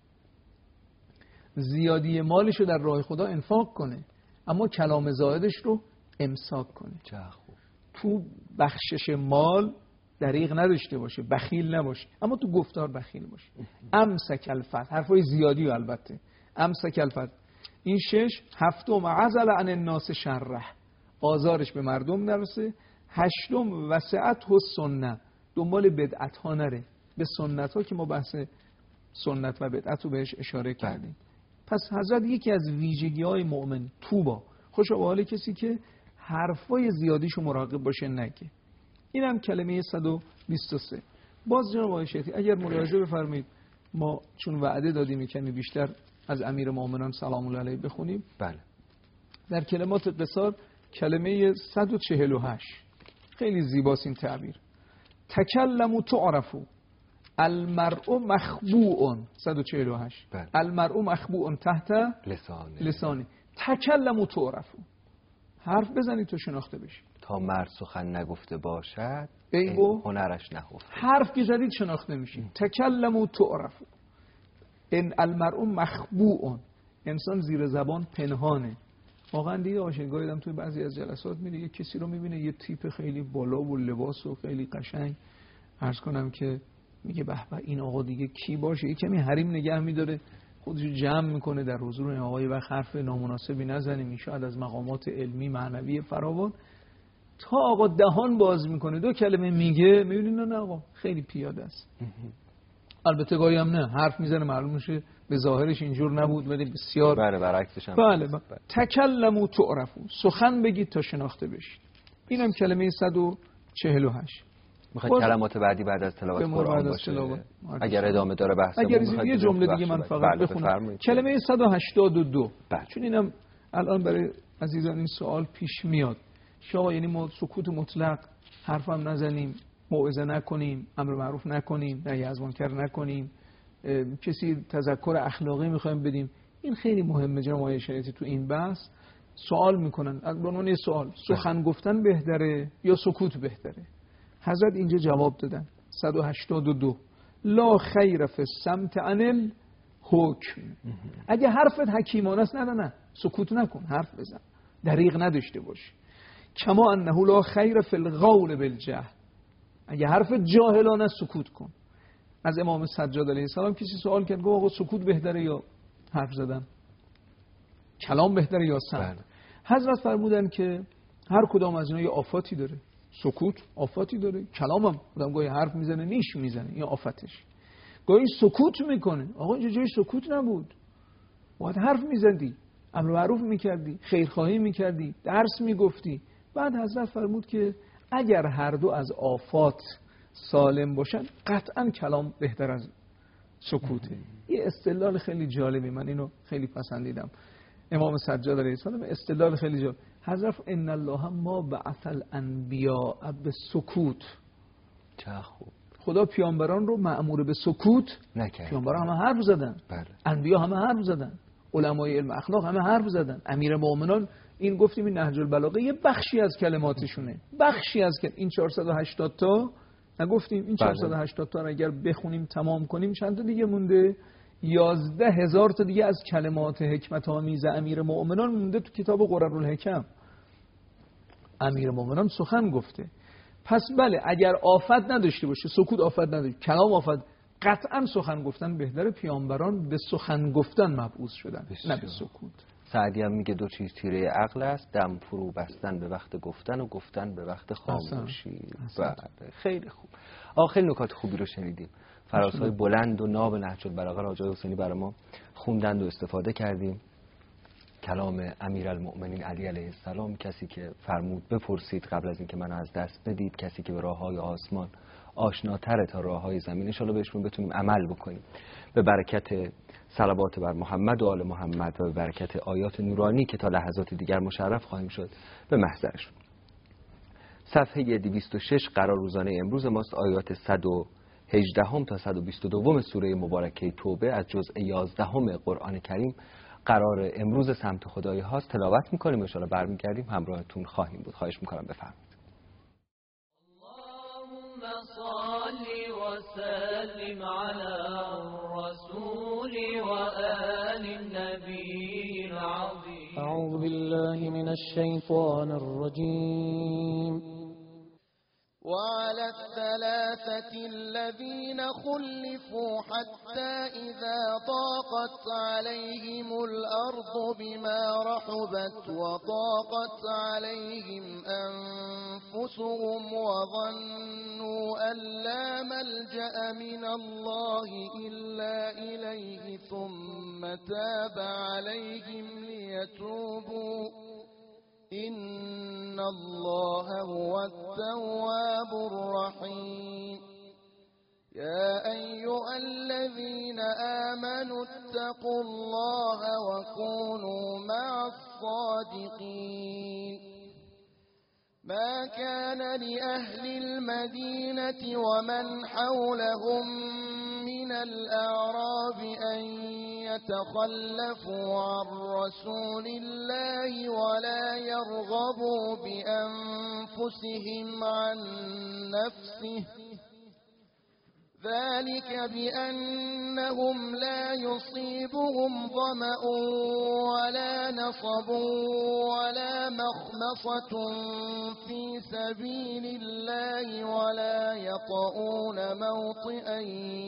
زیادی مالشو در راه خدا انفاق کنه اما کلام زائدش رو امساک کنه. تو بخشش مال دریغ نداشته باشه، بخیل نباشه، اما تو گفتار بخیل باشه. امسک الفضل، حرفای زیادی و البته امسک الفضل. این 6. 7 عزل عن الناس شره، آزارش به مردم نرسه. 8 وسعت و سنت، دنبال بدعت ها نره، به سنت ها که ما بحث سنت و بدعت رو بهش اشاره کردیم. پس حضرت یکی از ویژگی های مؤمن توبا، خوشا به حال کسی که حرفای زیادیشو مراقب باشه نگه. این هم کلمه 123. باز جناب آقای شیخی اگر ملاحظه بفرمایید، ما چون وعده دادیم کمی بیشتر از امیر مومنان سلام الله علیه بخونیم. بله. در کلمات قصار کلمه 148 خیلی زیباست این تعبیر. تکلموا تعرفوا المرء مخبوء، 148. بله. المرء مخبوء تحت لسانه. تکلموا تعرفوا، حرف بزنید تا شناخته بشید. تا مرد سخن نگفته باشد عیب و هنرش نهفته. حرف که زدید شناخته میشید. تکلموا تعرفوا. ان المرء مخبوء، انسان زیر زبان پنهانه. واقعا دیگه آشنگاهی دادم توی بعضی از جلسات میره یه کسی رو میبینه یه تیپ خیلی بالا و لباس و خیلی قشنگ، عرض کنم که میگه به به این آقا دیگه کی باشه، یه کمی حریم نگه میداره، خودش جمع میکنه در حضور این آقای و حرف نامناسبی نزنیم، شاید از مقامات علمی معنوی فراوان، تا آقا دهان باز میکنه دو کلمه میگه، میبینید نه آقا خیلی پیاده است. البته گاهی هم نه حرف میزنه معلوم میشه به ظاهرش اینجور نبود ولی بسیار برعکسش هم. بله. تکلموا تعرفوا، سخن بگید تا شناخته بشید. اینم کلمه 148. میخواد کلمات بعدی بعد از تلاوت قرآن باشه. اگر ادامه داره بحثمون، اگر یه جمله دیگه من فقط بخونم. کلمه 182. چون اینم الان برای عزیزان این سوال پیش میاد. شما یعنی ما سکوت مطلق، حرفم نزنیم، موعظه نکنیم، امر معروف نکنیم، نهی از منکر نکنیم، کسی تذکر اخلاقی میخوایم بدیم، این خیلی مهمه. جناب آقای شریعتی تو این بحث سوال میکنن، از عنوان سوال سخن گفتن بهتره یا سکوت بهتره؟ حضرت اینجا جواب دادن 182 لا خیر فی الصمت عن الحکم. اگه حرفت حکیمانه است نه سکوت نکن، حرف بزن، دریغ نداشته باش. کما انه لا خیر فی القول بالجهل. اگه حرف جاهلانه سکوت کن. از امام سجاد علیه السلام کسی سوال کرد گفت آقا سکوت بهتره یا حرف زدن؟ کلام بهتره یا صمت؟ حضرت فرمودن که هر کدام از اینا یه آفاتی داره. سکوت آفاتی داره، کلام هم آدم گاهی حرف میزنه نیش میزنه، این آفتش. گاهی سکوت میکنه، آقا اینجا جای سکوت نبود، باید حرف میزدی، امر معروف میکردی، خیرخواهی میکردی، درس میگفتی. بعد حضرت فرمود که اگر هر دو از آفات سالم باشن قطعا کلام بهتر از سکوته. یه استدلال خیلی جالبی، من اینو خیلی پسندیدم. امام سجاد علیه السلام استدلال خیلی جالب. حضرت ان الله ما بعث الانبیاء بالسکوت. چه خوب. خدا پیامبران رو مأمور به سکوت نکرد. پیامبران همه حرف زدن. بله. انبیا همه حرف زدن. علمای علم اخلاق همه حرف زدن. امیر مومنان این گفتیم این نهج البلاغه یه بخشی از کلماتشونه. بخشی از این 480 تا نگفتیم این 480 تا رو اگر بخونیم تمام کنیم چند تا دیگه مونده؟ 11,000 تا دیگه از کلمات حکمت آمیز امیر مومنان مونده تو کتاب قررالحکم. امیر مومنان سخن گفته. پس بله اگر آفت نداشته باشه، سکوت آفت نداشته، کلام آفت، قطعا سخن گفتن بهتره. پیامبران به سخن گفتن مبعوث شدن نه به سکوت. سعدی هم میگه دو چیز تیره عقل است، دم فرو بستن به وقت گفتن و گفتن به وقت خاموشی. خیلی خوب. خیلی نکات خوبی رو شنیدیم. فرازهای بلند و ناب نهج البلاغه را آقای حسینی برای ما خوندند و استفاده کردیم. کلام امیرالمؤمنین علی علیه السلام، کسی که فرمود بپرسید قبل از اینکه منو از دست بدید، کسی که به راههای آسمان آشناتره تا راههای زمین. ان شاءالله بهشون بتونیم عمل بکنیم به برکت صلوات بر محمد و آل محمد و به برکت آیات نورانی که تا لحظات دیگر مشرف خواهیم شد به محضرشون. صفحه 206 قرار روزانه امروز ماست. آیات 118 تا 122 سوره مبارکه توبه از جزء 11 قرآن کریم قرار امروز سمت خدای هاست. تلاوت میکنیم، ان شاءالله برمیگردیم همراهتون خواهیم بود. خواهش میکنم بفرمایید. اللهم صل وسلم على الرسول وآل النبي العظيم. اعوذ بالله من الشیطان الرجیم. وعلى الثلاثة الذين خلفوا حتى إذا ضاقت عليهم الأرض بما رحبت وضاقت عليهم أنفسهم وظنوا أن لا ملجأ من الله إلا إليه ثم تاب عليهم ليتوبوا إن الله هو التواب الرحيم. يا أيها الذين آمنوا اتقوا الله وكونوا مع الصادقين. ما كان لأهل المدينة ومن حولهم من الأعراب أن يتخلفوا عن رسول الله ولا يرغبوا بأنفسهم عن نفسه ذلك بأنهم لا يصيبهم ظمأ ولا نصب ولا مخمصة في سبيل الله ولا يطؤون موطئا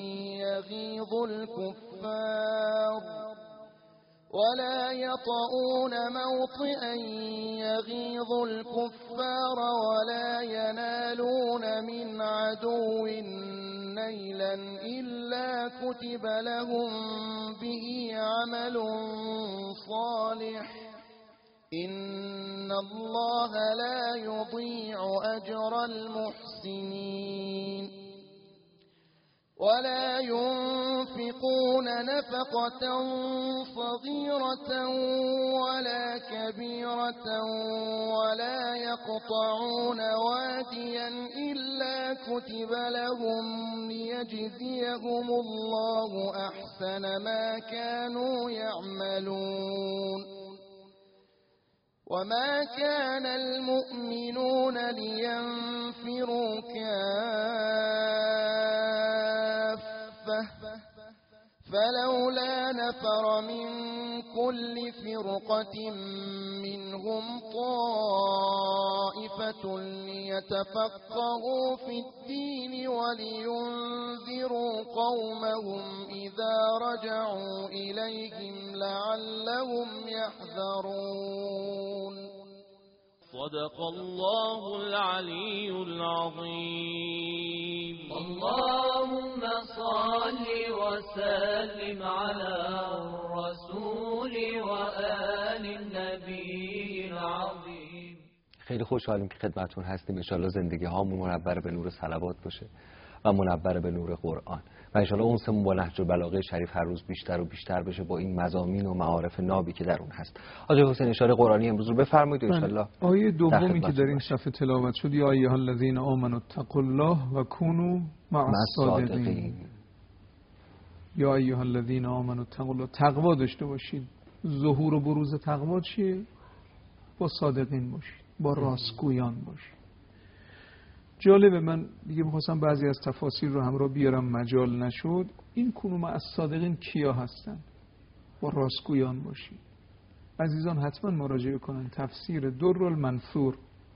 يغيظ الكفار ولا ينالون من عدو نيلا إلا كتب لهم به عمل صالح إن الله لا يضيع أجر المحسنين ولا ينفقون نفقة صغيرة ولا كبيرة ولا يقطعون واديا إلا كتب لهم ليجزيهم الله أحسن ما كانوا يعملون وما كان المؤمنون لينفروا كافة فلولا نفر من كل فرقة منهم طائفة ليتفقهوا في الدين ولينذروا قومهم إذا رجعوا إليهم لعلهم يحذرون صدق الله العلي العظيم. اللهم صل وسلم على الرسول وآل النبي العظيم. خیلی خوشحالیم که خدمتتون هستیم. ان شاءالله زندگی هامون منور به نور صلوات باشه و منور به نور قرآن و ان شاءالله اونسمون با نهج البلاغه شریف هر روز بیشتر و بیشتر بشه با این مضامین و معارف نابی که در اون هست. آقای حسین اشاره قرآنی امروز رو بفرمایید ان شاءالله. آیه دومی که در این صفحه تلاوت شد یا ایها الذین آمنوا اتقوا الله و کونوا مع الصادقین. یا ایها الذین آمنوا اتقوا الله، تقوا داشته باشید. ظهور و بروز تقوا چیه؟ با صادقین باشید، با راستگویان باشید. جالبه، من دیگه می‌خواستم بعضی از تفاسیر رو همراه بیارم، مجال نشد. این کونوا مع الصادقین کیا هستن؟ با راستگویان باشید. عزیزان حتما مراجعه کنن تفسیر در المنثور،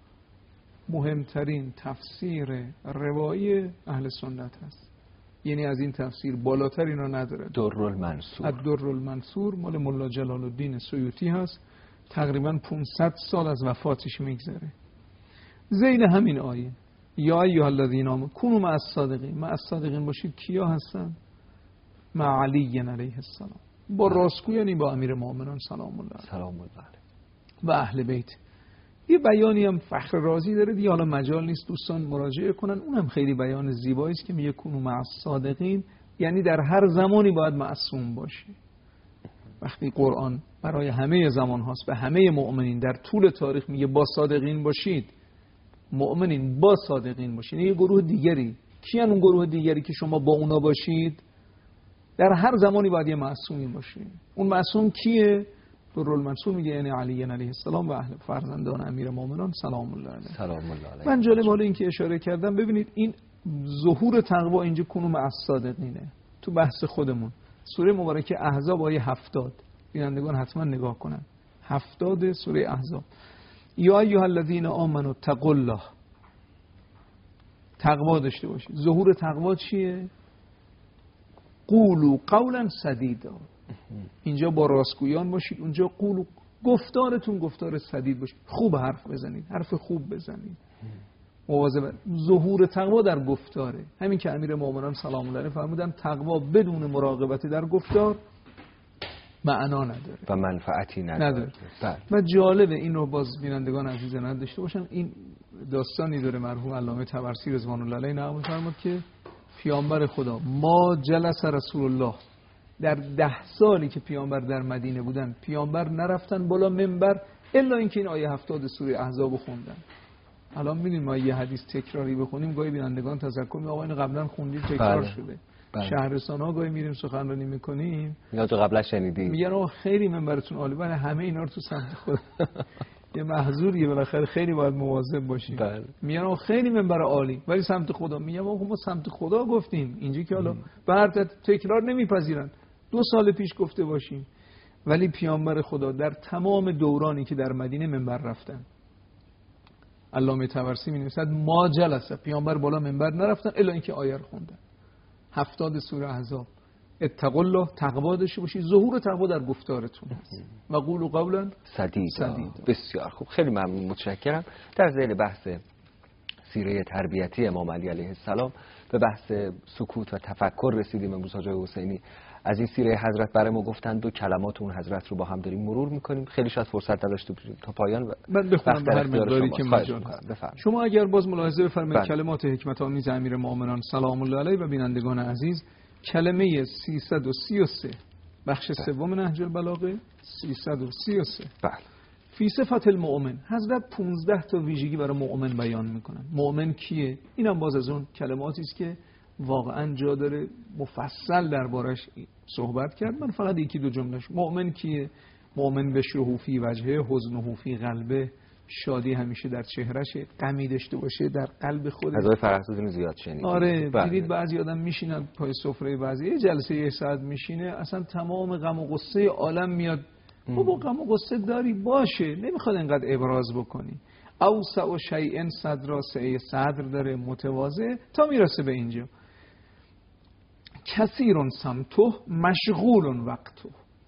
مهمترین تفسیر روایی اهل سنت هست. یعنی از این تفسیر بالاتر اینا نداره. در المنثور، در المنثور مال مولا جلال الدین سیوطی هست. تقریبا 500 سال از وفاتش میگذره. زین همین آیه یا ایها الذین آمنوا کونوا مع الصادقین، مع الصادقین باشید. کیا هستن؟ مع علی علیه السلام، با راستگو، یعنی با امیر مومنان سلام الله علیه و اهل بیت. یه بیانی هم فخر رازی داره دیگه، حالا مجال نیست دوستان مراجعه کنن، اونم خیلی بیان زیبایی است که میگه کونوا مع الصادقین، یعنی در هر زمانی باید معصوم باشی. وقتی قرآن برای همه زمان هاست به همه مؤمنین در طول تاریخ میگه با صادقین باشید، مؤمنین با صادقین باشید، یه گروه دیگری کیان؟ اون گروه دیگری که شما با اونا باشید در هر زمانی باید یه معصومی باشید. اون معصوم کیه؟ در المنصور میگه یعنی علی علیه السلام و اهل فرزندان امیر مومنان سلام الله علیه. من جالب حالا این که اشاره کردم، ببینید این ظهور تقوا اینجا کونوا مع الصادقینه. تو بحث خودمون سوره مبارکه احزاب آیه 70، بینندگان حتما نگاه کنن. 70 سوره احزاب. یا ایها الذین آمنوا اتقوا الله، تقوا داشته باشید. ظهور تقوا چیه؟ قولوا قولا سدیدا، اینجا با راستگویان باشید، اونجا قولوا، گفتارتون گفتار سدید باشید، خوب حرف بزنید، حرف خوب بزنید، مواظب. ظهور تقوا در گفتاره. همین که امیر مومنان سلام الله علیه فرمودن تقوا بدون مراقبت در گفتار معنا نداره و منفعتی نداره. و جالبه این رو باز بینندگان عزیز نداشته باشن، این داستانی داره مرحوم علامه طبرسی رضوان الله علیه نقل فرمود که پیامبر خدا ما جلس رسول الله، در 10 سالی که پیامبر در مدینه بودن پیامبر نرفتن بالا منبر الا اینکه این آیه 70 سوره احزاب خوندن. الان می‌دونیم ما یه حدیث تکراری بخونیم گاهی بینندگان تذکر می‌کنن آقا اینو قبلا خوندیم تکرار شده. شهرستان‌ها گاهی میریم سخنرانی می‌کنیم یا تو قبلا شنیدی میگن آقا خیلی منبرتون عالی، ولی همه اینا رو تو سمت خود یه محظوریه، بالاخره خیلی باید مواظب باشیم. میگن آقا خیلی منبر عالی ولی سمت خدا. میگم آقا ما سمت خدا گفتیم اینجا که حالا بعد تکرار نمیپذیرن 2 سال پیش گفته باشیم. ولی پیامبر خدا در تمام دورانی که در مدینه منبر رفتن، علامه طبرسی می‌نویسد ما جلسه، پیامبر بالا منبر نرفتن الا اینکه آیه رو خوندن. 70 سوره احزاب. اتقوا الله، تقوا داشته باشید، ظهور تقوا در گفتارتون هست. و قولوا قولا سدیدا. بسیار خوب، خیلی ممنون، متشکرم. در ذیل بحث سیره تربیتی امام علی علیه السلام به بحث سکوت و تفکر رسیدیم. امروز حاج حسینی از این سیره حضرت برای ما گفتند و کلمات اون حضرت رو با هم داریم مرور میکنیم. خیلی شاید فرصت نداشته باشیم تا پایان من بخونم هر مقداری که مجال هست. شما اگر باز ملاحظه بفرمایید کلمات حکمت آمیز امیر مومنان سلام الله علیه و بینندگان عزیز، کلمه 333 بخش سوم نهج البلاغه 333 بله فی صفت المؤمن، حضرت 15 تا ویژگی برای مؤمن بیان میکنن. مؤمن کیه؟ اینم باز از اون کلماتی است که واقعا جا داره مفصل دربارش صحبت کرد. من فقط یکی دو جملهش. مؤمن کیه؟ مؤمن بشره فی وجهه، حزنه فی قلبه، شادی همیشه در چهرهش، غمی داشته باشه در قلب خودش. از فرهزادون زیاد شنید. آره دیدید بعضی آدم میشینن پای سفره، بعضی یه جلسه یه ساعت میشینه اصلا تمام غم و غصه عالم میاد. بابا غم و غصه داری باشه، نمیخواد اینقدر ابراز بکنی. اوسع و شیئن صدر، سعی صدر داره متواضع تا میرسه به اینجا. کثیرون سمته مشغولون وقته،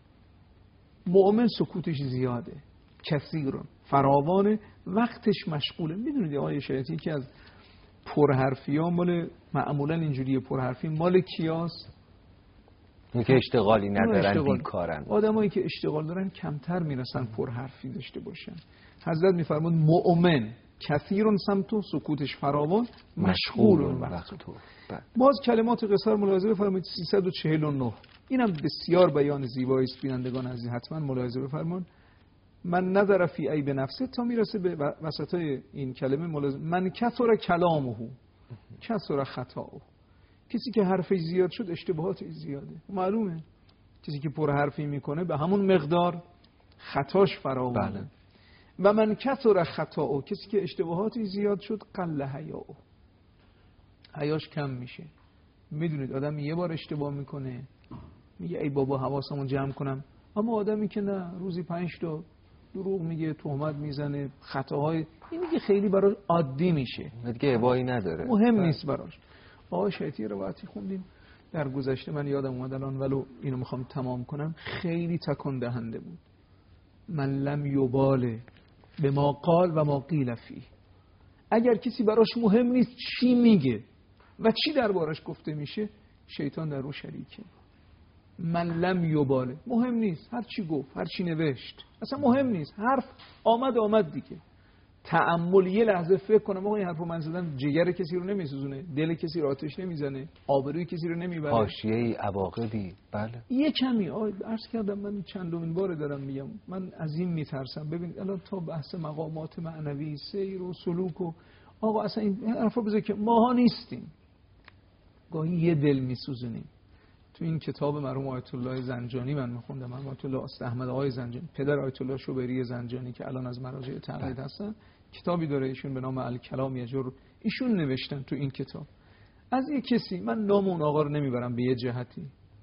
مؤمن سکوتش زیاده، کثیرون فراوانه، وقتش مشغوله. میدونید آقای شریعتی که از پرحرفی ها مال معمولا اینجوریه، پرحرفی مال کیاست؟ که اشتغالی ندارن، بیکارن. آدمایی که اشتغال دارن کمتر میرسن پرحرفی داشته باشن. حضرت میفرمود مؤمن کثیرون سمتو، سکوتش فراوان، مشغولون وقتو. باز کلمات قصار ملاحظه بفرمایید 349. اینم بسیار بیان زیبایی است، بینندگان عزیز حتما ملاحظه بفرمایید. من نظر فی عیب نفسه تا میرسه به وسطای این کلمه ملاحظه. من کثر کلامه کثر خطاؤه، کسی که حرفش زیاد شد اشتباهاتش زیاده. معلومه کسی که پر حرفی میکنه به همون مقدار خطاش فراوانه. بله. و من کثر خطاؤه، کسی که اشتباهاتش زیاد شد قل حیاؤه، حیاش کم میشه. میدونید آدم یه بار اشتباه میکنه میگه ای بابا حواسمو جمع کنم، اما آدمی که نه روزی 5 تا دروغ میگه، تهمت میزنه، خطاهای این دیگه خیلی براش عادی میشه، دیگه ابایی نداره، مهم نیست براش. آقای شیطی روایتی خوندیم در گذشته، من یادم اومد الان ولو اینو میخوام تمام کنم، خیلی تکان دهنده بود. من لم یباله به ما قال و ما قیل فیه، اگر کسی براش مهم نیست چی میگه و چی دربارش گفته میشه، شیطان در رو شریکه. من لم یباله، مهم نیست هر چی گفت، هر چی نوشت، اصلا مهم نیست، حرف آمد دیگه. تأمل یه لحظه فکر کنم آقا این حرفو من زدم جگر کسی رو نمیسوزونه، دل کسی رو آتش نمیزنه، آبروی کسی رو نمیبره، حاشیه‌ای عواقبی. بله یه کمی عرض کردم من چندمین بار دارم میگم، من از این میترسم. ببینید الان تا بحث مقامات معنوی، سیر و سلوک و آقا اصلا این حرفا بذار که ماها نیستیم، گاهی یه دل میسوزونیم. تو این کتاب مرحوم آیت الله زنجانی من میخوندم، آیت الله احمد آقای زنجانی، پدر آیت الله شوبری زنجانی که الان از مراجع تقلید هستن، کتابی داره ایشون به نام الکلام یجر، ایشون نوشتن تو این کتاب از یک کسی، من نام اون آقا رو نمیبرم به یه جهتی،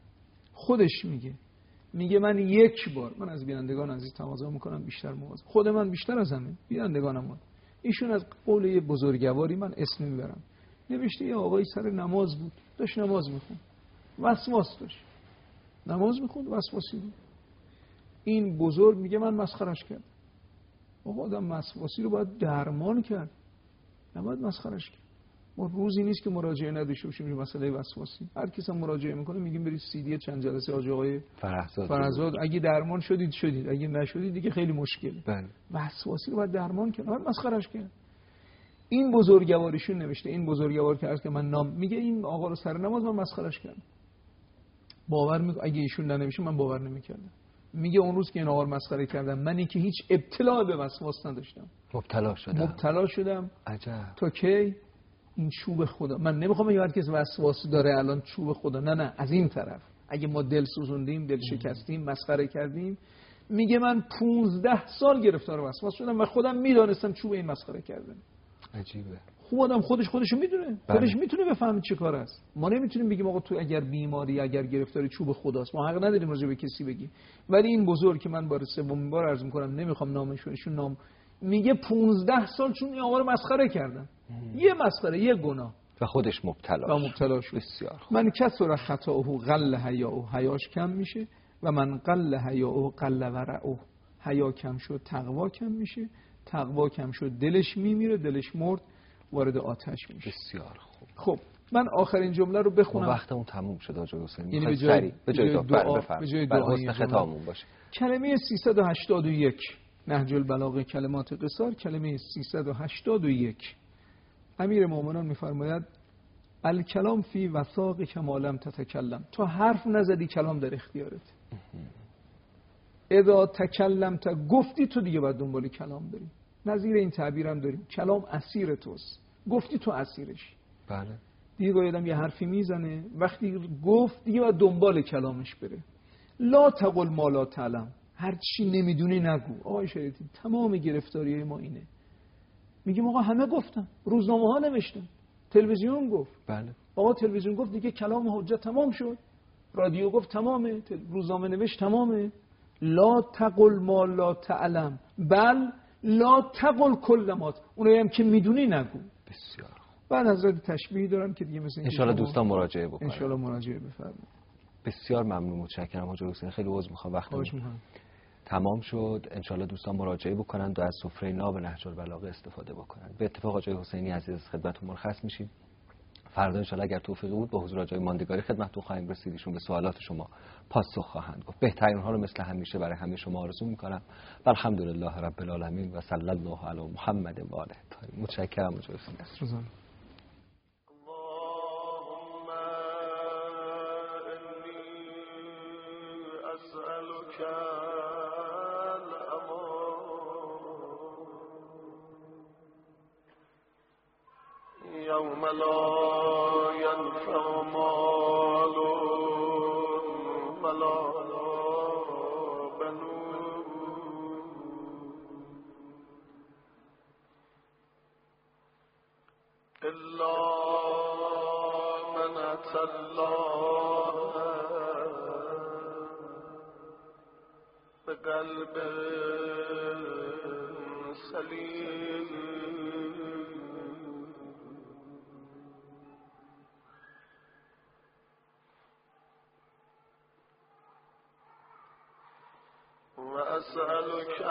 خودش میگه من یک بار، من از بینندگان عزیز تقاضا میکنم بیشتر مواظب، خود من بیشتر از همه بینندگانم، ایشون از قول یه بزرگواری من اسم میبرم، نوشته یه آقای سر نماز بود، داشت نماز میخوند، وسواس داشت، نماز میخوند وسواسی بود. این بزرگ میگه من مسخرش کردم. آقا آدم وسواسی رو باید درمان کرد، نباید مسخرش کرد. ما روزی نیست که مراجعه نداشته باشیم مسئله وسواسی. هر کس هم مراجعه میکنه میگیم برید CD چند جلسه آقای فرهزاد، اگه درمان شدید، اگه نشدید دیگه خیلی مشکله. بله. وسواسی رو باید درمان کرد، باید مسخرش کرد. این بزرگواریشون نوشته، این بزرگوار که عرض که من نام میگه این آقا رو سر نماز من مسخرش کردم. باور اگه ایشون ننوشته من باور نمیکردم. میگه اون روز که این آقا رو مسخره کردم، منی که هیچ ابتلا به وسواس نداشتم مبتلا شدم. عجب. تا کی؟ این چوب خدا. من نمیخوام بگم هر کس وسواس داره الان چوب خدا، نه، از این طرف اگه ما دل سوزوندیم، دل شکستیم، مسخره کردیم، میگه من 15 سال گرفتار وسواس شدم و خودم میدانستم چوب این مسخره کردن. عجیبه. خوب آدم خودشو میدونه. خودش میتونه بفهمه چه کار است. ما نمیتونیم بگیم آقا تو اگر بیماری، اگر گرفتاری چوب خداست، ما حق نداریم راجع به کسی بگیم. ولی این بزرگ که من بار سومین بار عرض میکنم، نمیخوام نامشون نام، میگه 15 سال چون این آقا رو مسخره کردم. یه مسخره، یه گناه و خودش مبتلا شد. بسیار من کسر خطاؤه قل حیاؤه، حیاش کم میشه، و من قل حیاؤه قل ورعه، حیا کم شد تقوا کم میشه، تقوا کم شد دلش میمیره، دلش مرد وارد آتش میشه. بسیار خوب. خب من آخرین جمله رو بخونم. وقتمون تموم شد آقای حسینی. یعنی به جای دعا ختاممون باشه. کلمه 381 نهج البلاغه کلمات قصار، کلمه 381 امیر مومنان میفرماید الکلام فی وثاق کمالم تتکلم، تو حرف نزدی کلام در اختیارت. اذا تکلمت، گفتی تو دیگه باید دنبال کلام بریم. نظیر این تعبیرم داریم، کلام اسیر توست، گفتی تو اسیرش. بله. دیگه آدم یه حرفی میزنه، وقتی گفت دیگه باید دنبال کلامش بره. لا تقل ما لا تعلم، هر چی نمیدونی نگو. آقای شریعتی تمام گرفتاری ما اینه، میگیم آقا همه گفتن، روزنامه ها نوشتن، تلویزیون گفت. بله. آقا تلویزیون گفت دیگه کلام حجت تمام شد، رادیو گفت تمامه، روزنامه نوشت تمامه. لا تقل ما لا تعلم بل لا تقل کل ما، اونایی هم که میدونی نگو. بسیار. بعد حضرت تشبیهی دارم که دیگه مثل ان شاء الله دوستان مراجعه بکنن. ان شاء الله مراجعه بفرمایید. بسیار ممنون، متشکرم حاج حسین. خیلی عذر میخوام وقتمون تمام شد. ان شاء الله دوستان مراجعه بکنن و از سفره ناب نهج البلاغه استفاده بکنن. به اتفاق آقای حسینی عزیز خدمتتون مرخص میشیم. فردا ان شاء الله اگر توفیقی بود با حضور آقای ماندگاری خدمتتون خواهیم رسید. ایشون به سوالات شما پاسخ خواهند گفت. بهترین ها رو مثل همیشه برای همه شما آرزو میکنم. الحمدلله رب العالمین و صلی الله علی محمد و آله الطاهرین. متشکرم حاج حسین. يوم لا ينفع مال ولا بنون إلا من أتى الله بقلب سليم. وأسألك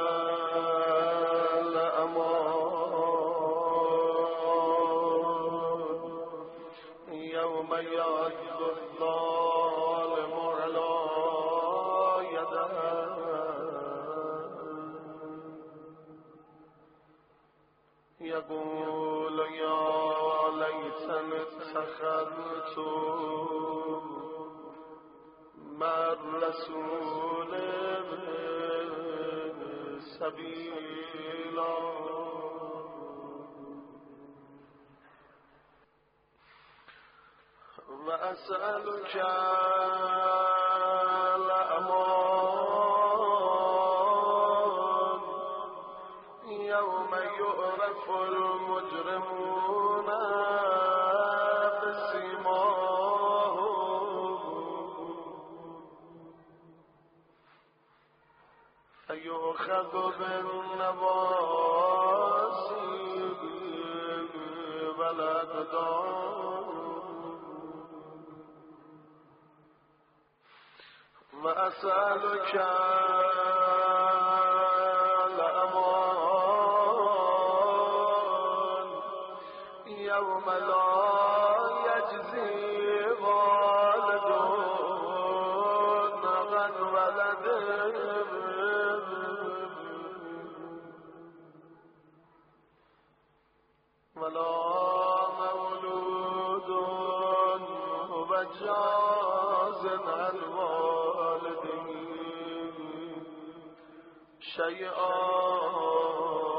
الأمان يوم يعض الظالم على يديه يقول يا ليتني اتخذت مع الرسول سبيلا. وأسألك الأمان يوم يعرف المجرمون بسيماهم فيؤخذ بالنواصي والأقدام. وأسألك الأمان يوم لا يجزي والد عن ولده ولا مولود هو جاز عن والده شيئا